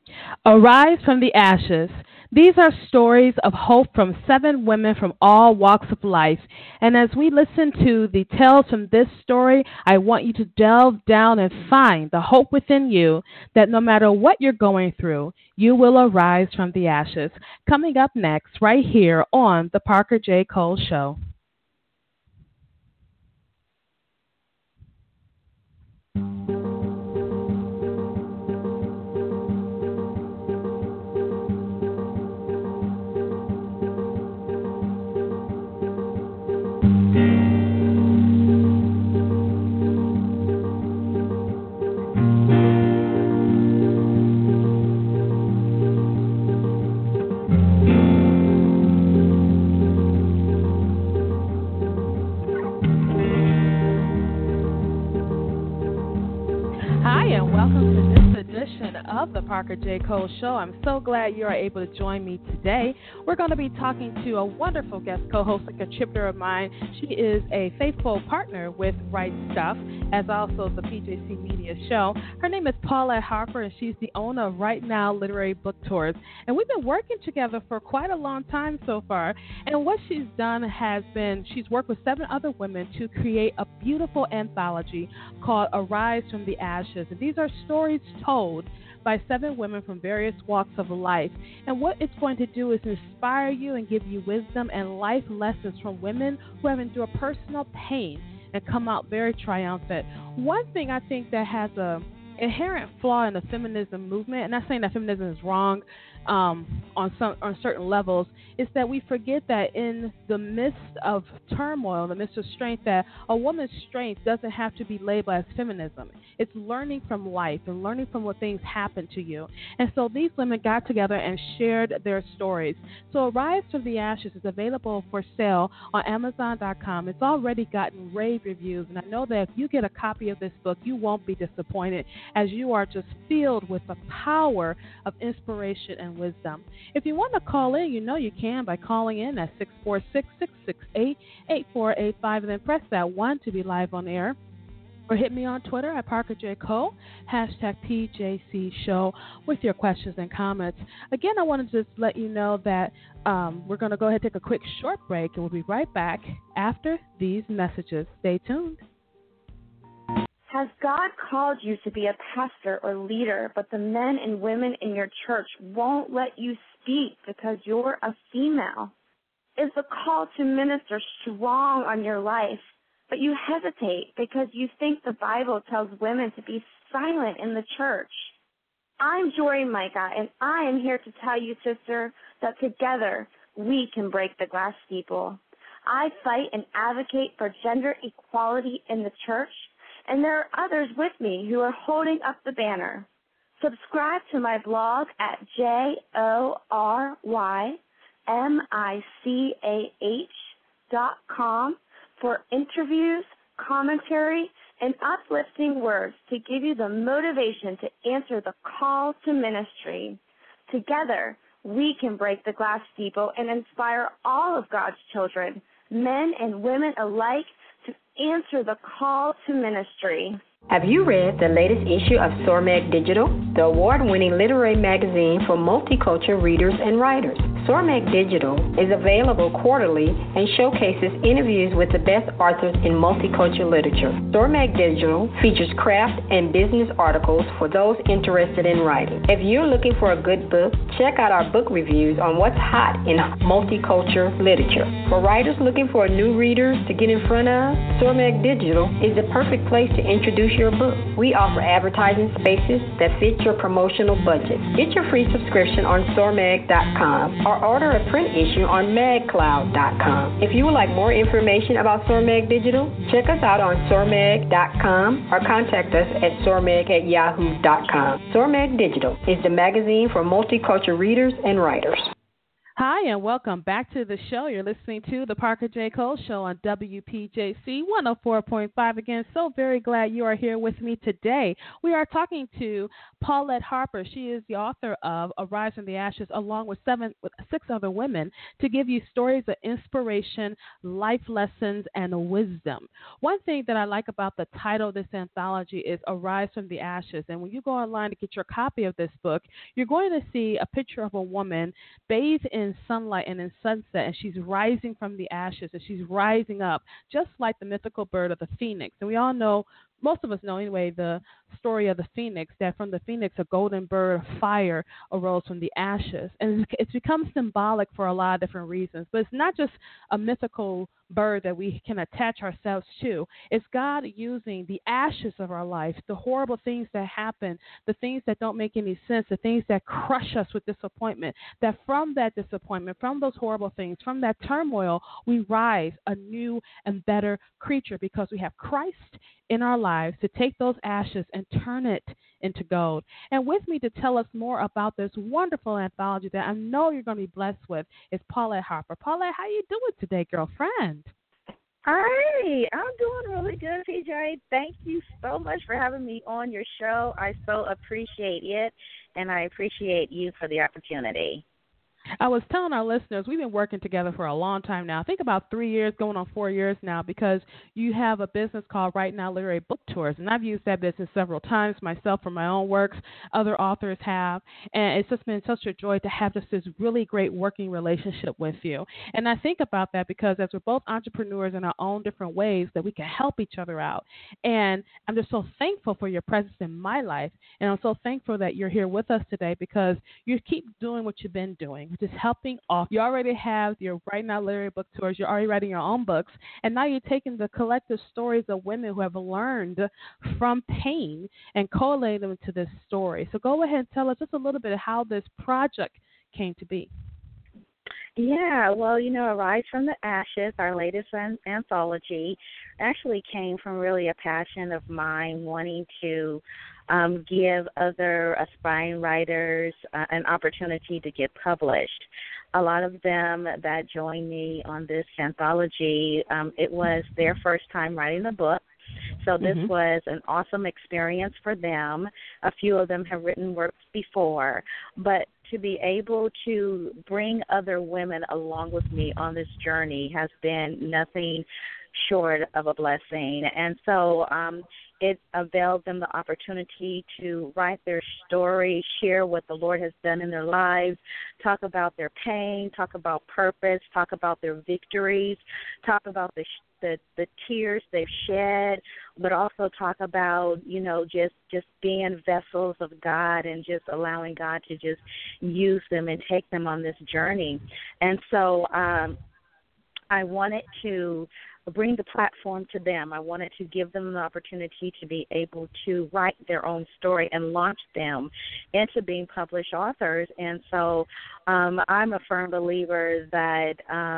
Arise from the ashes. These are stories of hope from seven women from all walks of life. And as we listen to the tales from this story, I want you to delve down and find the hope within you that no matter what you're going through, you will arise from the ashes. Coming up next, right here on The Parker J. Cole Show. Hi, and welcome to this edition of the Parker J. Cole Show. I'm so glad you are able to join me today. We're going to be talking to a wonderful guest co-host, a contributor of mine. She is a faithful partner with Right Stuff, as also the PJC Media Show. Her name is Paulette Harper, and she's the owner of Right Now Literary Book Tours. And we've been working together for quite a long time so far. And what she's done has been, she's worked with seven other women to create a beautiful anthology called Arise from the Ashes. And these are stories told by seven women from various walks of life. And what it's going to do is inspire you and give you wisdom and life lessons from women who have endured personal pain and come out very triumphant. One thing I think that has a inherent flaw in the feminism movement, and not saying that feminism is wrong on certain levels, is that we forget that in the midst of turmoil, in the midst of strength, that a woman's strength doesn't have to be labeled as feminism. It's learning from life and learning from what things happen to you. And so these women got together and shared their stories. So Arise from the Ashes is available for sale on Amazon.com. It's already gotten rave reviews, and I know that if you get a copy of this book, you won't be disappointed, as you are just filled with the power of inspiration and wisdom. If you want to call in, you know you can by calling in at 646-668-8485, and then press that 1 to be live on air. Or hit me on Twitter at Parker J. Cole, hashtag PJC Show, with your questions and comments. Again, I want to just let you know that we're going to go ahead and take a quick short break, and we'll be right back after these messages. Stay tuned. Has God called you to be a pastor or leader, but the men and women in your church won't let you speak because you're a female? Is the call to minister strong on your life, but you hesitate because you think the Bible tells women to be silent in the church? I'm Jory Micah, and I am here to tell you, sister, that together we can break the glass steeple. I fight and advocate for gender equality in the church, and there are others with me who are holding up the banner. Subscribe to my blog at JORYMICAH.com for interviews, commentary, and uplifting words to give you the motivation to answer the call to ministry. Together, we can break the glass steeple and inspire all of God's children, men and women alike, to answer the call to ministry. Have you read the latest issue of SORMAG Digital, the award-winning literary magazine for multicultural readers and writers? SORMAG Digital is available quarterly and showcases interviews with the best authors in multicultural literature. SORMAG Digital features craft and business articles for those interested in writing. If you're looking for a good book, check out our book reviews on what's hot in multicultural literature. For writers looking for new readers to get in front of, SORMAG Digital is the perfect place to introduce your book. We offer advertising spaces that fit your promotional budget. Get your free subscription on SORMAG.com or order a print issue on MagCloud.com. If you would like more information about SORMAG Digital, check us out on SORMAG.com or contact us at SORMAG@yahoo.com. SORMAG Digital is the magazine for multicultural readers and writers. Hi, and welcome back to the show. You're listening to the Parker J. Cole Show on WPJC 104.5. Again, so very glad you are here with me today. We are talking to Paulette Harper. She is the author of Arise from the Ashes, along with six other women, to give you stories of inspiration, life lessons, and wisdom. One thing that I like about the title of this anthology is Arise from the Ashes. And when you go online to get your copy of this book, you're going to see a picture of a woman bathed in sunlight and in sunset, and she's rising from the ashes, and she's rising up, just like the mythical bird of the phoenix. And we all know, most of us know anyway, the story of the phoenix, that from the phoenix a golden bird of fire arose from the ashes. And it's become symbolic for a lot of different reasons. But it's not just a mythical bird that we can attach ourselves to. It's God using the ashes of our life, the horrible things that happen, the things that don't make any sense, the things that crush us with disappointment, that from that disappointment, from those horrible things, from that turmoil, we rise a new and better creature, because we have Christ in our lives to take those ashes and turn it into gold. And with me to tell us more about this wonderful anthology that I know you're going to be blessed with is Paulette Harper. Paulette, how you doing today, girlfriend? Hi, I'm doing really good, PJ. Thank you so much for having me on your show. I so appreciate it, and I appreciate you for the opportunity. I was telling our listeners, we've been working together for a long time now. I think about 3 years, going on 4 years now, because you have a business called Right Now Literary Book Tours, and I've used that business several times myself for my own works. Other authors have, and it's just been such a joy to have just this really great working relationship with you. And I think about that because as we're both entrepreneurs in our own different ways, that we can help each other out. And I'm just so thankful for your presence in my life, and I'm so thankful that you're here with us today, because you keep doing what you've been doing, just helping off. You already have your Right Now Literary Book Tours. You're already writing your own books. And now you're taking the collective stories of women who have learned from pain and collating them into this story. So go ahead and tell us just a little bit of how this project came to be. Yeah, well, Arise from the Ashes, our latest anthology, actually came from really a passion of mine wanting to give other aspiring writers an opportunity to get published. A lot of them that joined me on this anthology, it was their first time writing a book. So this was an awesome experience for them. A few of them have written works before, but to be able to bring other women along with me on this journey has been nothing short of a blessing. And so it availed them the opportunity to write their story, share what the Lord has done in their lives, talk about their pain, talk about purpose, talk about their victories, talk about the tears they've shed, but also talk about, just being vessels of God and just allowing God to just use them and take them on this journey. And so I wanted to bring the platform to them. I wanted to give them the opportunity to be able to write their own story and launch them into being published authors. And so I'm a firm believer that,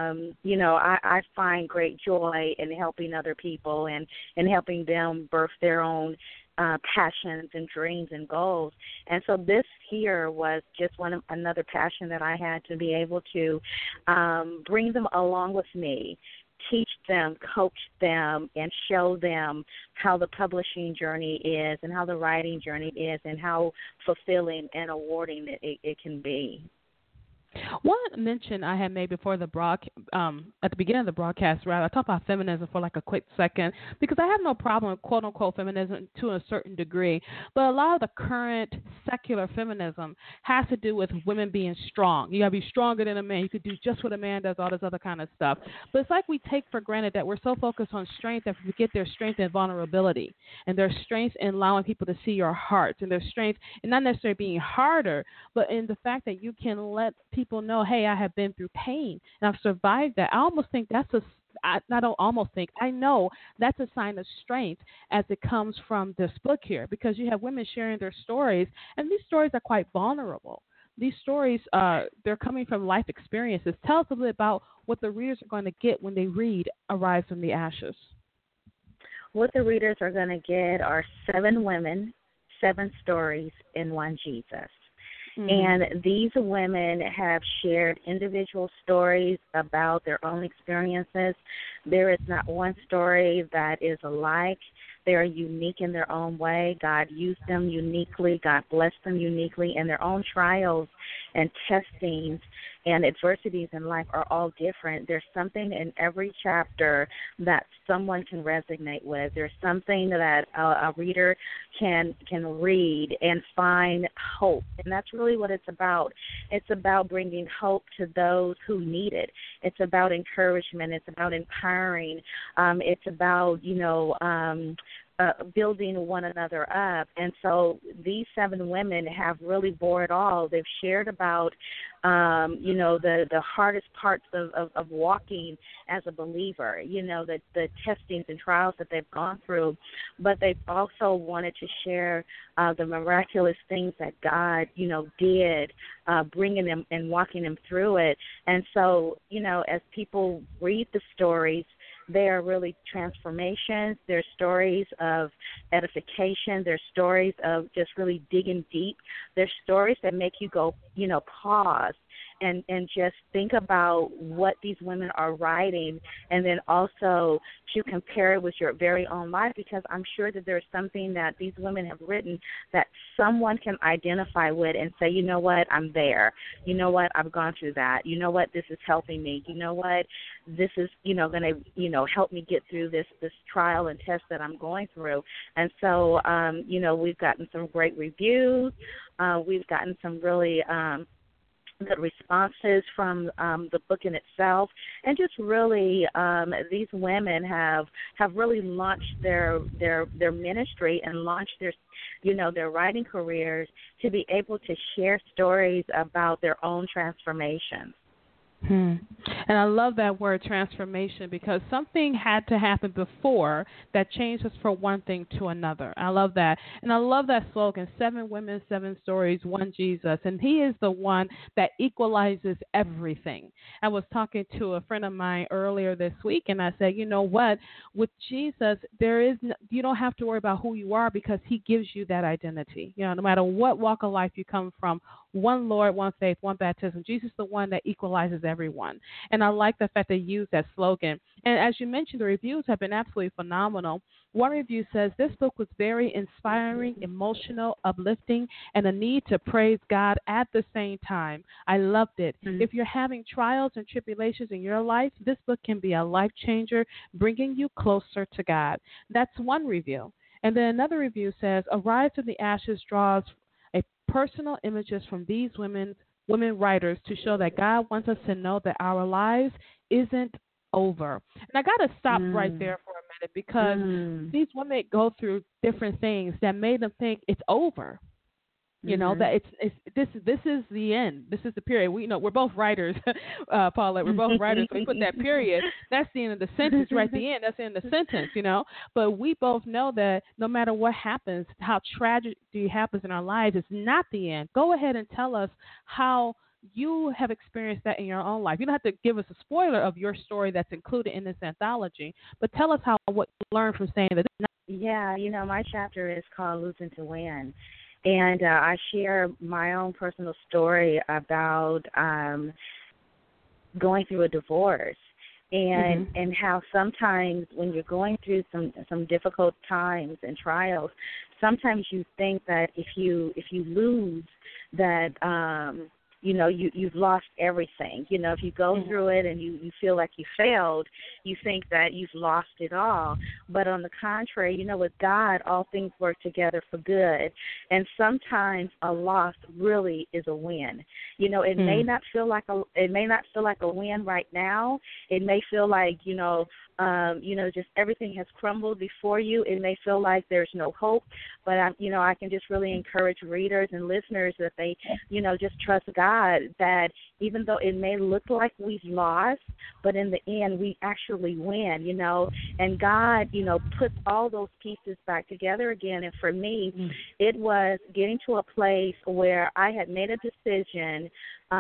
I find great joy in helping other people and helping them birth their own passions and dreams and goals. And so this here was just another passion that I had, to be able to bring them along with me, teach them, coach them, and show them how the publishing journey is and how the writing journey is and how fulfilling and rewarding it can be. One mention I had made before the at the beginning of the broadcast, rather, I talked about feminism for like a quick second, because I have no problem with quote unquote feminism to a certain degree, but a lot of the current secular feminism has to do with women being strong. You gotta be stronger than a man. You could do just what a man does, all this other kind of stuff. But it's like we take for granted that we're so focused on strength that we forget their strength in vulnerability, and their strength in allowing people to see your heart, and their strength in not necessarily being harder, but in the fact that you can let people know, hey, I have been through pain and I've survived that. I almost think I know that's a sign of strength as it comes from this book here, because you have women sharing their stories, and these stories are quite vulnerable. These stories, they're coming from life experiences. Tell us a little bit about what the readers are going to get when they read Arise from the Ashes. What the readers are going to get are 7 women, 7 stories, and 1 Jesus. And these women have shared individual stories about their own experiences. There is not one story that is alike. They are unique in their own way. God used them uniquely. God blessed them uniquely. And their own trials and testings and adversities in life are all different. There's something in every chapter that someone can resonate with. There's something that a reader can read and find hope. And that's really what it's about. It's about bringing hope to those who need it. It's about encouragement. It's about empowering. It's about, building one another up. And so these 7 women have really bore it all. They've shared about, the hardest parts of walking as a believer, the testings and trials that they've gone through. But they've also wanted to share the miraculous things that God, did, bringing them and walking them through it. And so, as people read the stories, they are really transformations. They're stories of edification. They're stories of just really digging deep. They're stories that make you go, pause and just think about what these women are writing, and then also to compare it with your very own life, because I'm sure that there's something that these women have written that someone can identify with and say, you know what, I'm there. You know what, I've gone through that. You know what, this is helping me. You know what, this is, going to, help me get through this trial and test that I'm going through. And so, we've gotten some great reviews. We've gotten some really good responses from the book in itself, and just really these women have really launched their ministry and launched their writing careers to be able to share stories about their own transformations. And I love that word transformation, because something had to happen before that changed us from one thing to another. I love that. And I love that slogan, 7 women, 7 stories, 1 Jesus. And he is the one that equalizes everything. I was talking to a friend of mine earlier this week, and I said, you know what, with Jesus, you don't have to worry about who you are, because he gives you that identity. No matter what walk of life you come from, one Lord, one faith, one baptism. Jesus is the one that equalizes everyone. And I like the fact they use that slogan. And as you mentioned, the reviews have been absolutely phenomenal. One review says, this book was very inspiring, emotional, uplifting, and a need to praise God at the same time. I loved it. If you're having trials and tribulations in your life, this book can be a life changer, bringing you closer to God. That's one review. And then another review says, Arise from the Ashes draws personal images from these women writers to show that God wants us to know that our lives isn't over. And I got to stop right there for a minute, because these women go through different things that made them think it's over. That this is the end. This is the period. We're both writers, Paulette. We're both writers. So we put that period. That's the end of the sentence, right? At the end. That's the end of the sentence. But we both know that no matter what happens, how tragedy happens in our lives, it's not the end. Go ahead and tell us how you have experienced that in your own life. You don't have to give us a spoiler of your story that's included in this anthology, but tell us what you learned from saying that. Yeah, my chapter is called Losing to Win. And I share my own personal story about going through a divorce, and how sometimes when you're going through some difficult times and trials, sometimes you think that if you lose, that you've lost everything. If you go through it and you feel like you failed, you think that you've lost it all. But on the contrary, with God, all things work together for good. And sometimes a loss really is a win. It may not feel like a win right now. It may feel like, just everything has crumbled before you. It may feel like there's no hope, but I can just really encourage readers and listeners that they, just trust God, that even though it may look like we've lost, but in the end we actually win, and God, puts all those pieces back together again. And for me, it was getting to a place where I had made a decision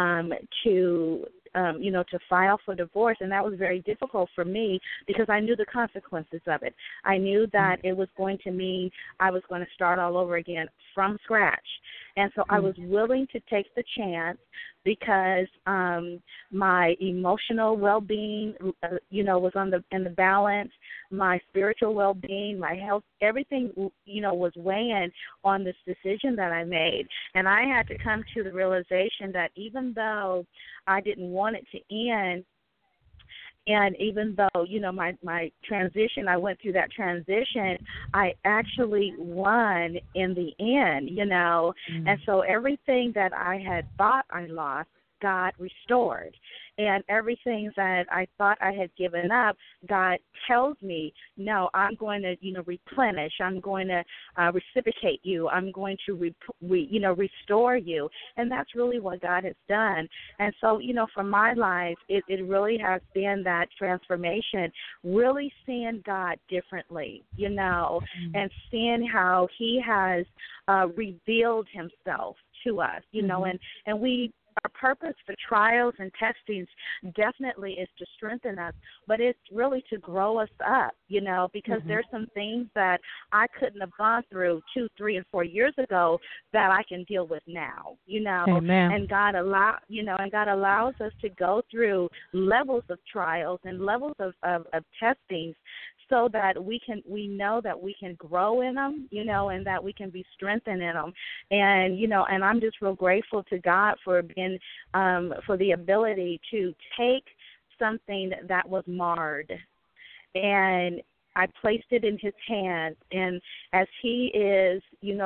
to file for divorce, and that was very difficult for me because I knew the consequences of it. I knew that it was going to mean I was going to start all over again from scratch. And so I was willing to take the chance because my emotional well-being, was in the balance. My spiritual well-being, my health, everything, was weighing on this decision that I made. And I had to come to the realization that even though I didn't want it to end, and even though, my transition, I went through that transition, I actually won in the end, And so everything that I had thought I lost, God restored. And everything that I thought I had given up, God tells me, no, I'm going to, replenish. I'm going to reciprocate you. I'm going to, restore you. And that's really what God has done. And so, for my life, it really has been that transformation, really seeing God differently, and seeing how he has revealed himself to us, and we, our purpose for trials and testings definitely is to strengthen us, but it's really to grow us up, because there's some things that I couldn't have gone through 2, 3, and 4 years ago that I can deal with now, Amen. And God allows us to go through levels of trials and levels of testings so that we know that we can grow in them, and that we can be strengthened in them. And, and I'm just real grateful to God for being, for the ability to take something that was marred and I placed it in his hands, and as he is,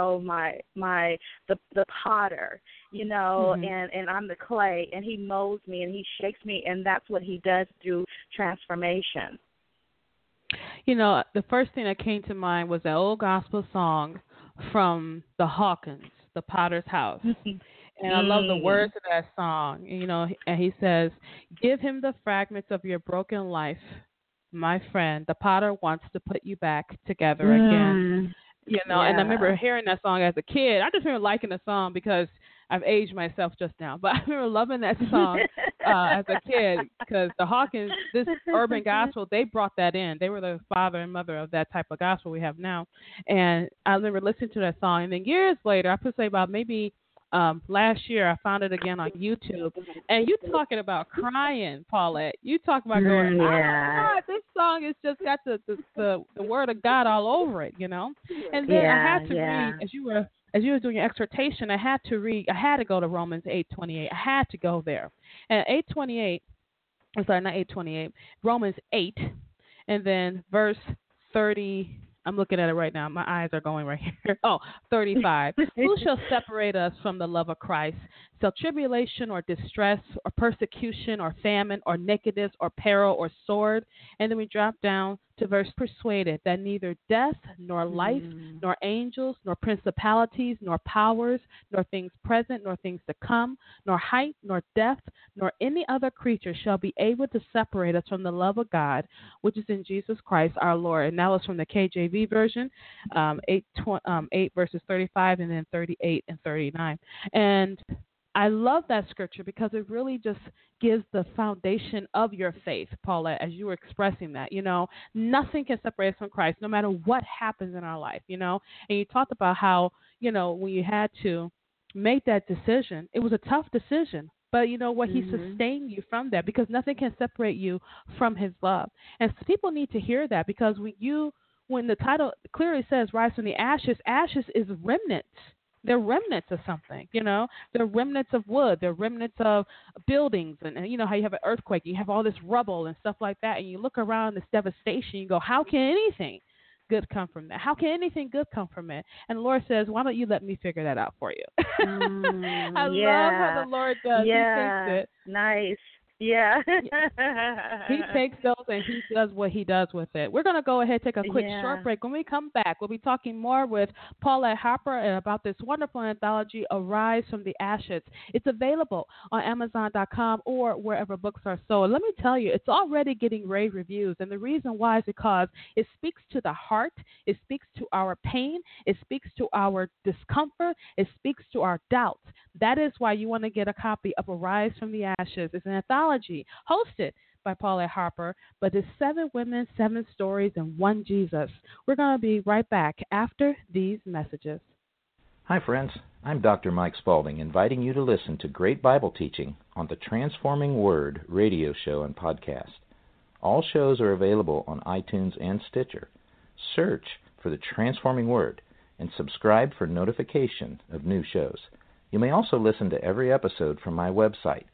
the potter, and I'm the clay, and he molds me and he shakes me, and that's what he does through transformation. The first thing that came to mind was that old gospel song from the Hawkins, The Potter's House. And I love the words of that song. And he says, give him the fragments of your broken life, my friend. The potter wants to put you back together again. And I remember hearing that song as a kid. I just remember liking the song because I've aged myself just now. But I remember loving that song as a kid because the Hawkins, this urban gospel, they brought that in. They were the father and mother of that type of gospel we have now. And I remember listening to that song. And then years later, I could say about maybe last year, I found it again on YouTube. And you talking about crying, Paulette. You talk about going, oh, God, this song has just got the word of God all over it, And then I had to read, as you were doing your exhortation, I had to go to Romans 8:28. I had to go there. And 8:28, I'm sorry, not 8:28, Romans 8, and then verse 30. I'm looking at it right now. My eyes are going right here. 35. Who shall separate us from the love of Christ? Shall tribulation or distress or persecution or famine or nakedness or peril or sword? And then we drop down to verse persuaded that neither death nor life nor angels nor principalities nor powers nor things present nor things to come nor height nor depth nor any other creature shall be able to separate us from the love of God, which is in Jesus Christ our Lord. And that was from the KJV version, 8 verses 35 and then 38 and 39. And I love that scripture because it really just gives the foundation of your faith, Paulette, as you were expressing that. Nothing can separate us from Christ, no matter what happens in our life, And you talked about how, when you had to make that decision, it was a tough decision. But you know what? He sustained you from that because nothing can separate you from his love. And so people need to hear that because when the title clearly says rise from the ashes, ashes is remnants. They're remnants of something, They're remnants of wood. They're remnants of buildings. And how you have an earthquake, you have all this rubble and stuff like that. And you look around this devastation, you go, how can anything good come from that? How can anything good come from it? And the Lord says, why don't you let me figure that out for you? I love how the Lord does. Yeah. He takes it. Nice. Yeah. He takes those and he does what he does with it. We're going to go ahead and take a quick short break. When we come back, we'll be talking more with Paulette Harper and about this wonderful anthology, Arise from the Ashes. It's available on Amazon.com or wherever books are sold. Let me tell you, it's already getting rave reviews. And the reason why is because it speaks to the heart. It speaks to our pain. It speaks to our discomfort. It speaks to our doubts. That is why you want to get a copy of Arise from the Ashes. It's an anthology hosted by Paulette Harper, but it's 7 women, 7 stories, and 1 Jesus. We're going to be right back after these messages. Hi, friends. I'm Dr. Mike Spaulding, inviting you to listen to great Bible teaching on the Transforming Word radio show and podcast. All shows are available on iTunes and Stitcher. Search for the Transforming Word and subscribe for notification of new shows. You may also listen to every episode from my website,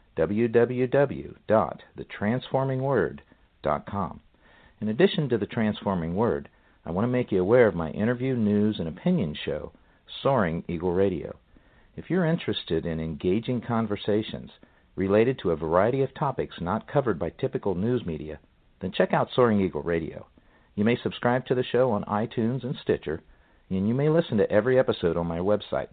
www.thetransformingword.com. In addition to The Transforming Word, I want to make you aware of my interview, news, and opinion show, Soaring Eagle Radio. If you're interested in engaging conversations related to a variety of topics not covered by typical news media, then check out Soaring Eagle Radio. You may subscribe to the show on iTunes and Stitcher, and you may listen to every episode on my website,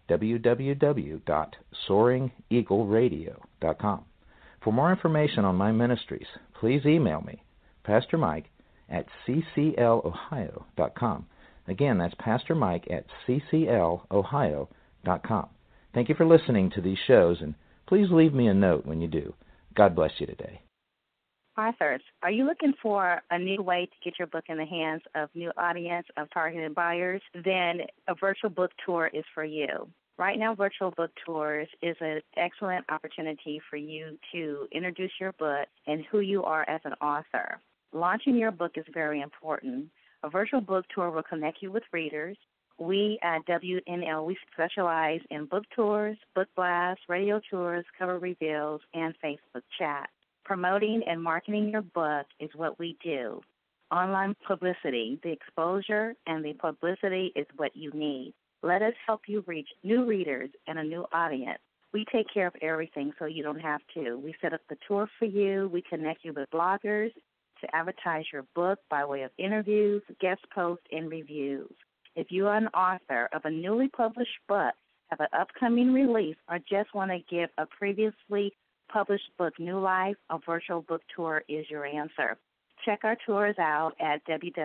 www.soaringeagleradio.com. For more information on my ministries, please email me, Pastor Mike at cclohio.com. Again, that's Pastor Mike at cclohio.com. Thank you for listening to these shows, and please leave me a note when you do. God bless you today. Authors, are you looking for a new way to get your book in the hands of new audience of targeted buyers? Then a virtual book tour is for you. Right now, virtual book tours is an excellent opportunity for you to introduce your book and who you are as an author. Launching your book is very important. A virtual book tour will connect you with readers. We at WNL, we specialize in book tours, book blasts, radio tours, cover reveals, and Facebook chat. Promoting and marketing your book is what we do. Online publicity, the exposure and the publicity is what you need. Let us help you reach new readers and a new audience. We take care of everything so you don't have to. We set up the tour for you. We connect you with bloggers to advertise your book by way of interviews, guest posts, and reviews. If you are an author of a newly published book, have an upcoming release, or just want to give a previously published book new life, a virtual book tour is your answer. Check our tours out at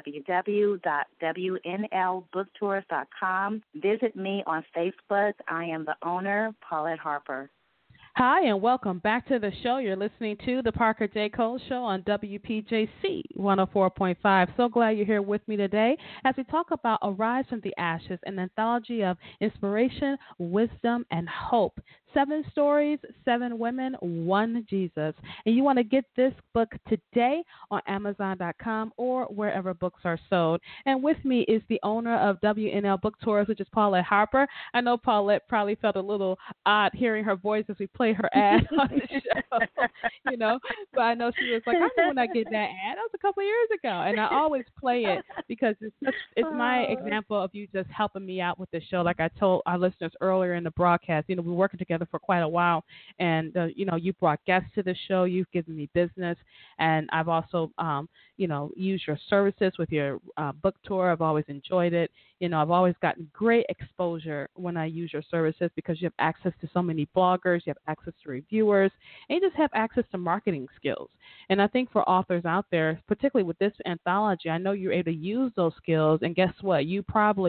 www.wnlbooktours.com. Visit me on Facebook. I am the owner, Paulette Harper. Hi, and welcome back to the show. You're listening to The Parker J. Cole Show on WPJC 104.5. So glad you're here with me today as we talk about Arise from the Ashes, an anthology of inspiration, wisdom, and hope. 7 stories, 7 women, 1 Jesus. And you want to get this book today on Amazon.com or wherever books are sold. And with me is the owner of WNL Book Tours, which is Paulette Harper. I know Paulette probably felt a little odd hearing her voice as we play her ad on the show, but I know she was like, I know when I get that ad. That was a couple of years ago. And I always play it because it's my example of you just helping me out with the show. Like I told our listeners earlier in the broadcast, we're working together for quite a while, and you brought guests to the show, you've given me business, and I've also used your services with your book tour. I've always enjoyed it. I've always gotten great exposure when I use your services because you have access to so many bloggers, you have access to reviewers, and you just have access to marketing skills. And I think for authors out there, particularly with this anthology, I know you're able to use those skills, and guess what? You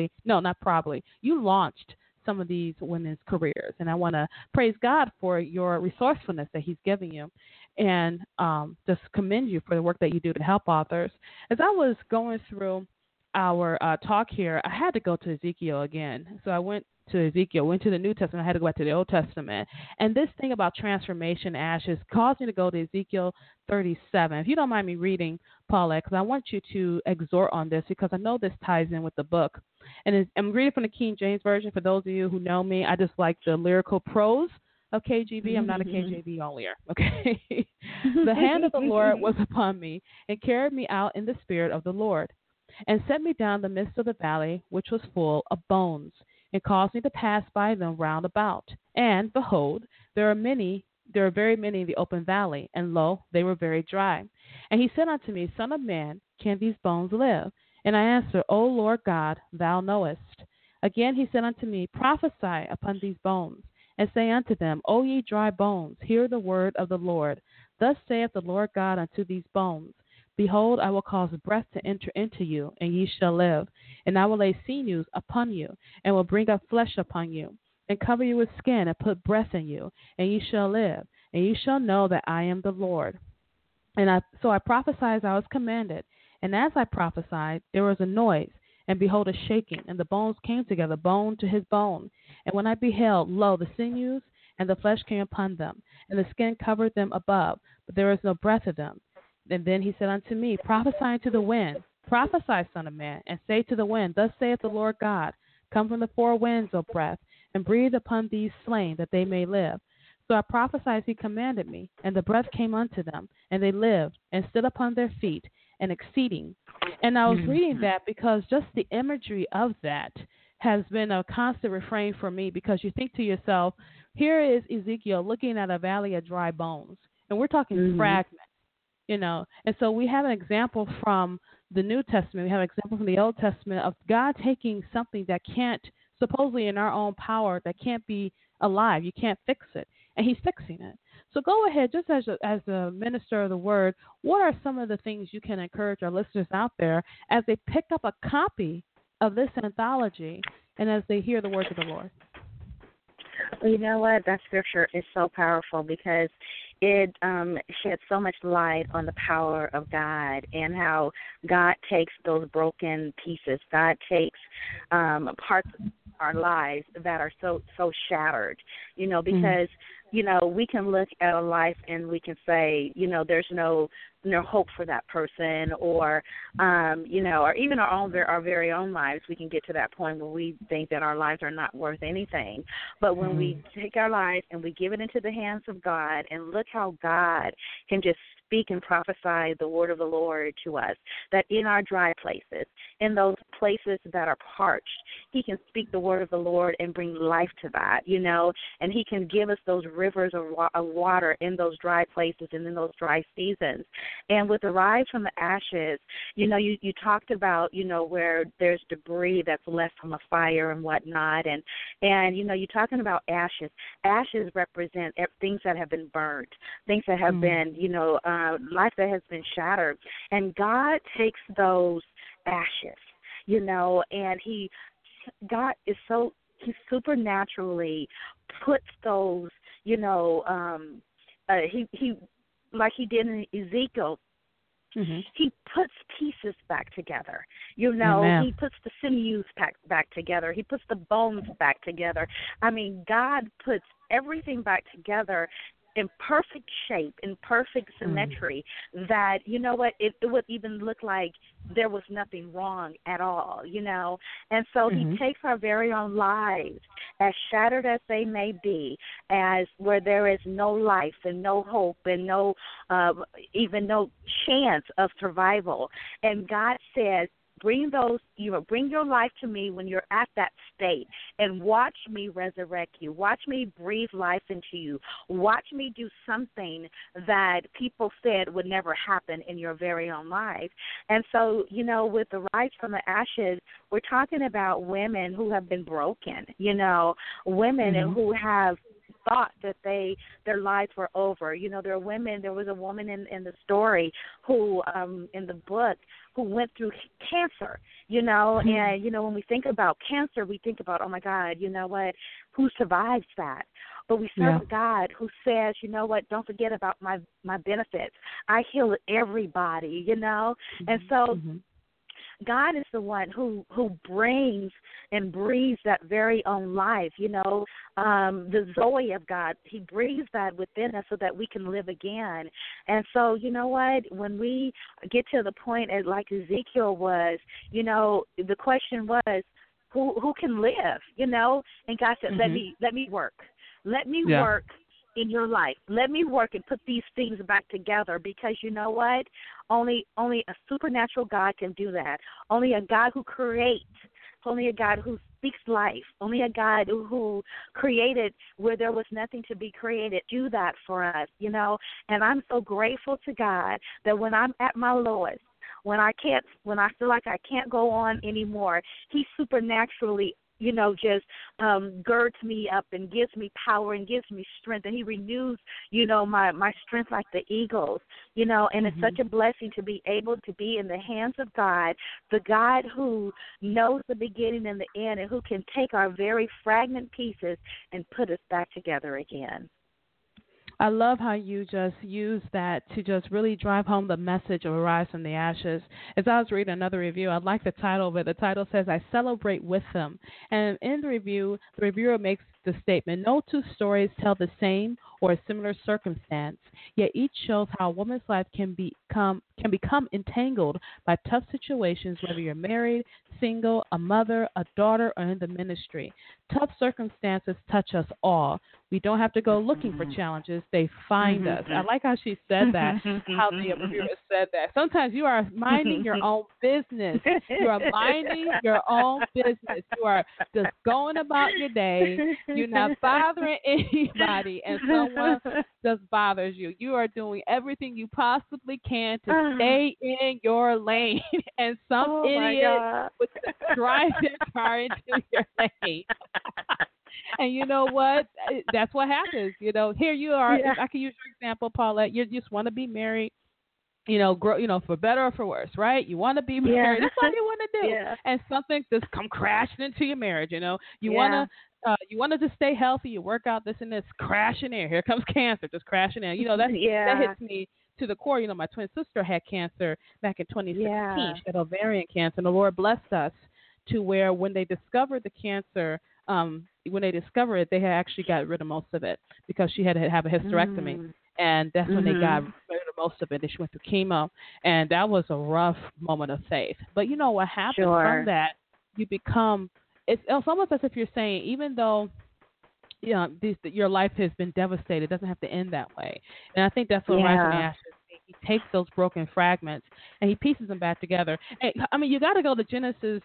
launched some of these women's careers. And I want to praise God for your resourcefulness that he's giving you and just commend you for the work that you do to help authors. As I was going through our talk here, I had to go to Ezekiel again. So I went to Ezekiel, went to the New Testament, I had to go back to the Old Testament. And this thing about transformation ashes caused me to go to Ezekiel 37. If you don't mind me reading, Paulette, because I want you to exhort on this because I know this ties in with the book. And I'm reading from the King James Version. For those of you who know me, I just like the lyrical prose of KJV. I'm not a KJV onlyer, okay? The hand of the Lord was upon me and carried me out in the spirit of the Lord and set me down the midst of the valley, which was full of bones, and caused me to pass by them round about. And behold, there are very many in the open valley, and lo, they were very dry. And he said unto me, Son of man, can these bones live? And I answered, O Lord God, thou knowest. Again he said unto me, Prophesy upon these bones, and say unto them, O ye dry bones, hear the word of the Lord. Thus saith the Lord God unto these bones, Behold, I will cause breath to enter into you, and ye shall live. And I will lay sinews upon you, and will bring up flesh upon you, and cover you with skin, and put breath in you, and ye shall live. And ye shall know that I am the Lord. So I prophesied as I was commanded. And as I prophesied, there was a noise, And behold, a shaking, and the bones came together, bone to his bone. And when I beheld, lo, the sinews and the flesh came upon them, and the skin covered them above, but there was no breath of them. And then he said unto me, prophesy unto the wind, prophesy, son of man, and say to the wind, thus saith the Lord God, come from the four winds, O breath, and breathe upon these slain, that they may live. So I prophesied as he commanded me, and the breath came unto them, and they lived, and stood upon their feet, and exceeding. And I was reading that because just the imagery of that has been a constant refrain for me, because you think to yourself, here is Ezekiel looking at a valley of dry bones, and we're talking fragments, And so we have an example from the New Testament. We have an example from the Old Testament of God taking something that can't, supposedly in our own power, that can't be alive. You can't fix it, and he's fixing it. So go ahead, just as a minister of the word, what are some of the things you can encourage our listeners out there as they pick up a copy of this anthology and as they hear the words of the Lord? Well, you know what? That scripture is so powerful because it sheds so much light on the power of God and how God takes those broken pieces. God takes parts of our lives that are so shattered, because, we can look at a life and we can say, there's no hope for that person, or or even our very own lives. We can get to that point where we think that our lives are not worth anything. But when we take our lives and we give it into the hands of God, and look how God can just speak and prophesy the word of the Lord to us, that in our dry places, in those places that are parched, he can speak the word of the Lord and bring life to that, and he can give us those rivers of water in those dry places and in those dry seasons. And with the rise from the ashes, you talked about, where there's debris that's left from a fire and whatnot. And you're talking about ashes. Ashes represent things that have been burnt, things that have been, life that has been shattered. And God takes those ashes, and God is he supernaturally puts those, he like he did in Ezekiel, he puts pieces back together. Amen. He puts the sinews back together. He puts the bones back together. I mean, God puts everything back together in perfect shape, in perfect symmetry, that, it would even look like there was nothing wrong at all, And so he takes our very own lives, as shattered as they may be, as where there is no life and no hope and no, even no chance of survival. And God says, bring your life to me when you're at that state, and watch me resurrect you. Watch me breathe life into you. Watch me do something that people said would never happen in your very own life. And so, with the rise from the ashes, we're talking about women who have been broken, women who have thought that their lives were over. There was a woman in the story who, in the book, who went through cancer, and, when we think about cancer, we think about, oh my God, who survives that? But we serve a God who says, don't forget about my benefits. I heal everybody, and so God is the one who brings and breathes that very own life, the Zoe of God. He breathes that within us so that we can live again. And so, when we get to the point like Ezekiel was, the question was, who can live, And God said, let me work. Let me work in your life. Let me work and put these things back together, because only a supernatural God can do that. Only a God who creates, only a God who speaks life, only a God who created where there was nothing to be created, do that for us, And I'm so grateful to God that when I'm at my lowest, when I feel like I can't go on anymore, he supernaturally just girds me up and gives me power and gives me strength, and he renews, my strength like the eagles, and it's such a blessing to be able to be in the hands of God, the God who knows the beginning and the end, and who can take our very fragment pieces and put us back together again. I love how you just use that to just really drive home the message of Arise from the Ashes. As I was reading another review, I like the title of it. The title says, I celebrate with them. And in the review, the reviewer makes the statement, no two stories tell the same or a similar circumstance, yet each shows how a woman's life can become entangled by tough situations, whether you're married, single, a mother, a daughter, or in the ministry. Tough circumstances touch us all. We don't have to go looking for challenges. They find us. I like how she said that, how the reviewer said that. Sometimes you are minding your own business. You are minding your own business. You are just going about your day. You're not bothering anybody, and someone just bothers you. You are doing everything you possibly can to stay in your lane, and some idiot would drive their car into your lane. And you know what? That's what happens. You know, here you are. If I can use your example, Paulette. You just want to be married. You know, grow. You know, for better or for worse, right? You want to be married. That's what you want to do. And something just come crashing into your marriage. You know, you want to just stay healthy. You work out this and this, crashing in. Here comes cancer, just crashing in. You know, that hits me to the core. You know, my twin sister had cancer back in 2016. She had ovarian cancer, and the Lord blessed us to where when they discovered the cancer, when they discovered it, they had actually got rid of most of it because she had to have a hysterectomy. And that's when they got rid of most of it. She went through chemo, and that was a rough moment of faith. But you know what happens from that? You become, it's almost as if you're saying, even though your life has been devastated, it doesn't have to end that way. And I think that's what Rise from the Ashes. He takes those broken fragments and he pieces them back together. And, I mean, you got to go to Genesis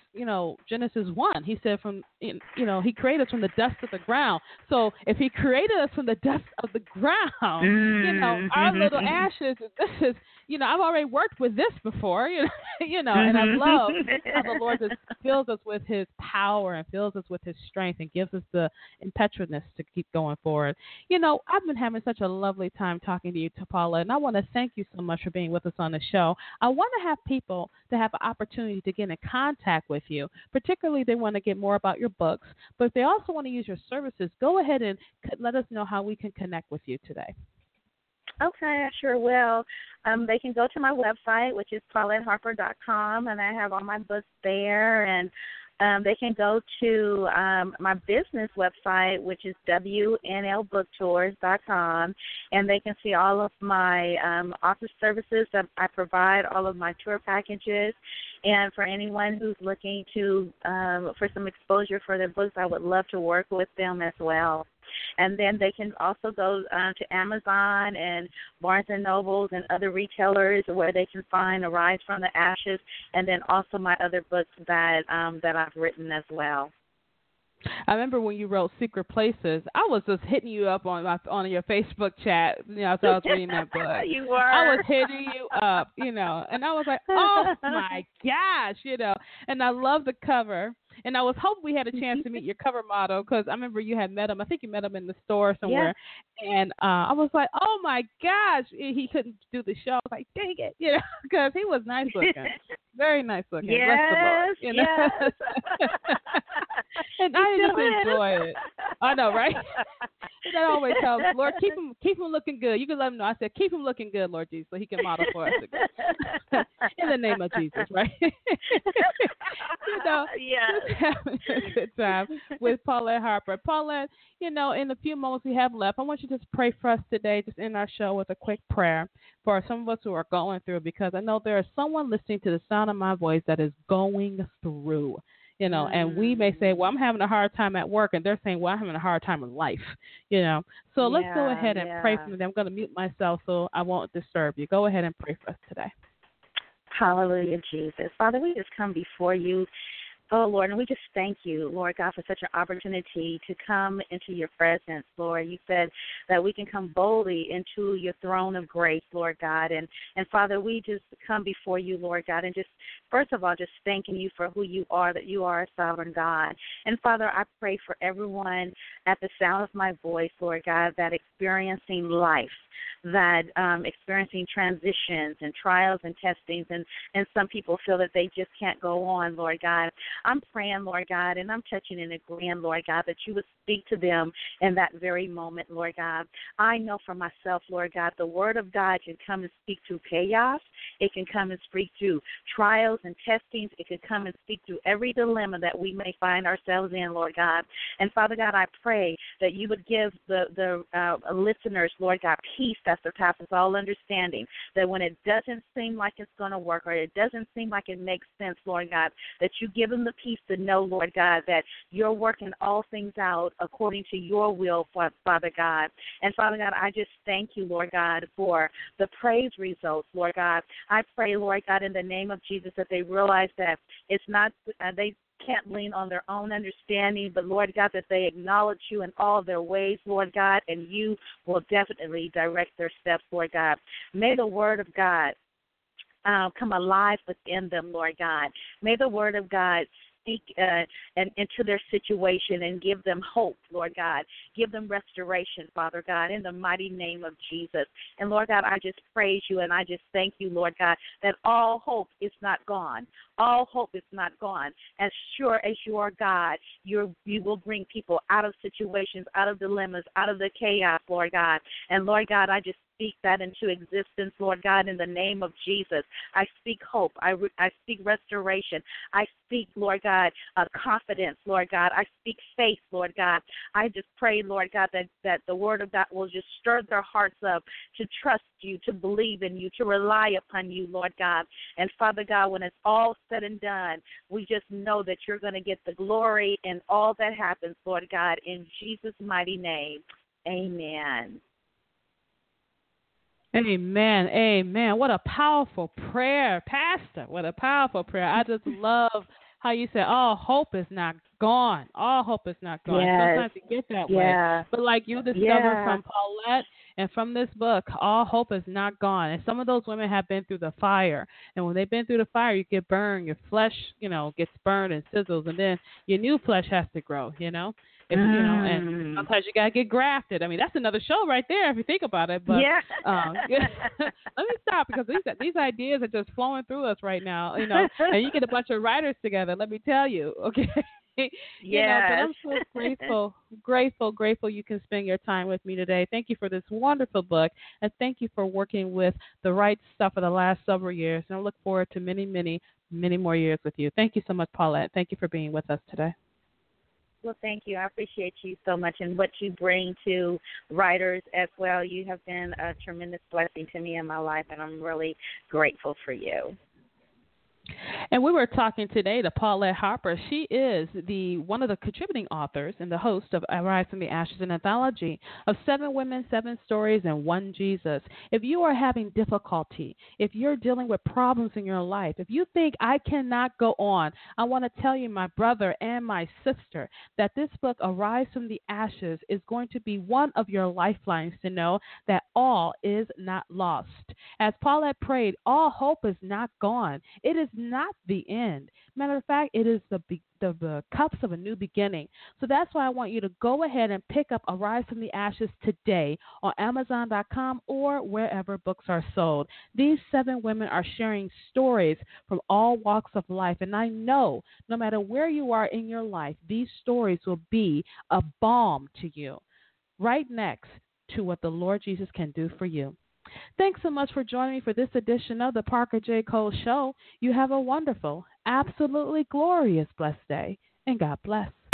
1. He said he created us from the dust of the ground. So if he created us from the dust of the ground, our little ashes, this is, I've already worked with this before, and I love how the Lord just fills us with his power and fills us with his strength and gives us the impetuousness to keep going forward. I've been having such a lovely time talking to you, Paula, and I want to thank you so much for being with us on the show. I want to have people to have an opportunity to get in contact with you. Particularly, they want to get more about your books, but if they also want to use your services, go ahead and let us know how we can connect with you today. Okay, I sure will. They can go to my website, which is pauletteharper.com, and I have all my books there. And they can go to my business website, which is WNLBookTours.com, and they can see all of my office services that I provide, all of my tour packages. And for anyone who's looking to for some exposure for their books, I would love to work with them as well. And then they can also go to Amazon and Barnes & Nobles and other retailers where they can find Arise from the Ashes, and then also my other books that I've written as well. I remember when you wrote Secret Places, I was just hitting you up on your Facebook chat, as I was reading that book. You were. I was hitting you up, and I was like, oh, my gosh, and I love the cover. And I was hoping we had a chance to meet your cover model because I remember you had met him. I think you met him in the store somewhere. Yeah. And I was like, oh, my gosh. He couldn't do the show. I was like, dang it, because he was nice looking. Very nice looking. Yes, yes. And I just enjoy it. I know, right? That always helps. Lord, keep him looking good. You can let him know. I said, keep him looking good, Lord Jesus, so he can model for us again. In the name of Jesus, right? Yes. Having a good time with Paulette Harper. Paulette, in the few moments we have left, I want you to just pray for us today, just end our show with a quick prayer for some of us who are going through, because I know there is someone listening to the sound of my voice that is going through. And we may say, well, I'm having a hard time at work, and they're saying, well, I'm having a hard time in life, So let's go ahead and pray for them. I'm going to mute myself so I won't disturb you. Go ahead and pray for us today. Hallelujah, Jesus. Father, we just come before you, oh, Lord, and we just thank you, Lord God, for such an opportunity to come into your presence, Lord. You said that we can come boldly into your throne of grace, Lord God. And Father, we just come before you, Lord God, and just, first of all, just thanking you for who you are, that you are a sovereign God. And, Father, I pray for everyone at the sound of my voice, Lord God, that experiencing life, that experiencing transitions and trials and testings, and some people feel that they just can't go on, Lord God. I'm praying, Lord God, and I'm touching and agreeing, Lord God, that you would speak to them in that very moment, Lord God. I know for myself, Lord God, the word of God can come and speak through chaos. It can come and speak through trials and testings. It can come and speak through every dilemma that we may find ourselves in, Lord God. And Father God, I pray that you would give the listeners, Lord God, peace that surpasses all understanding, that when it doesn't seem like it's going to work or it doesn't seem like it makes sense, Lord God, that you give them the peace to know, Lord God, that you're working all things out according to your will, Father God. And Father God, I just thank you, Lord God, for the praise results, Lord God. I pray, Lord God, in the name of Jesus, that they realize that it's not, they can't lean on their own understanding, but Lord God, that they acknowledge you in all their ways, Lord God, and you will definitely direct their steps, Lord God. May the word of God come alive within them, Lord God. May the word of God speak and into their situation and give them hope, Lord God. Give them restoration, Father God, in the mighty name of Jesus. And Lord God, I just praise you and I just thank you, Lord God, that all hope is not gone. All hope is not gone. As sure as you are God, you will bring people out of situations, out of dilemmas, out of the chaos, Lord God. And Lord God, I just speak that into existence, Lord God, in the name of Jesus. I speak hope. I speak restoration. I speak, Lord God, confidence, Lord God. I speak faith, Lord God. I just pray, Lord God, that the word of God will just stir their hearts up to trust you, to believe in you, to rely upon you, Lord God. And Father God, when it's all said and done, we just know that you're going to get the glory in all that happens, Lord God, in Jesus' mighty name. Amen. Amen. Amen. What a powerful prayer, Pastor. What a powerful prayer. I just love how you said, all hope is not gone. All hope is not gone. Yes. Sometimes you get that way. But like you discovered from Paulette and from this book, all hope is not gone. And some of those women have been through the fire. And when they've been through the fire, you get burned. Your flesh, gets burned and sizzles. And then your new flesh has to grow, and sometimes you got to get grafted. I mean, that's another show right there if you think about it. But let me stop because these ideas are just flowing through us right now, and you get a bunch of writers together, let me tell you, okay? But I'm so grateful you can spend your time with me today. Thank you for this wonderful book, and thank you for working with The Right Stuff for the last several years. And I look forward to many, many, many more years with you. Thank you so much, Paulette. Thank you for being with us today. Well, thank you. I appreciate you so much and what you bring to writers as well. You have been a tremendous blessing to me in my life, and I'm really grateful for you. And we were talking today to Paulette Harper. She is one of the contributing authors and the host of Arise from the Ashes, an anthology of 7 women, 7 stories, and 1 Jesus. If you are having difficulty, if you're dealing with problems in your life, if you think I cannot go on, I want to tell you, my brother and my sister, that this book, Arise from the Ashes, is going to be one of your lifelines to know that all is not lost. As Paulette prayed, all hope is not gone. It is not the end. Matter of fact, it is the cups of a new beginning. So that's why I want you to go ahead and pick up Arise from the Ashes today on Amazon.com or wherever books are sold. These 7 women are sharing stories from all walks of life, and I know no matter where you are in your life, these stories will be a balm to you, right next to what the Lord Jesus can do for you. Thanks so much for joining me for this edition of the Parker J. Cole Show. You have a wonderful, absolutely glorious, blessed day, and God bless.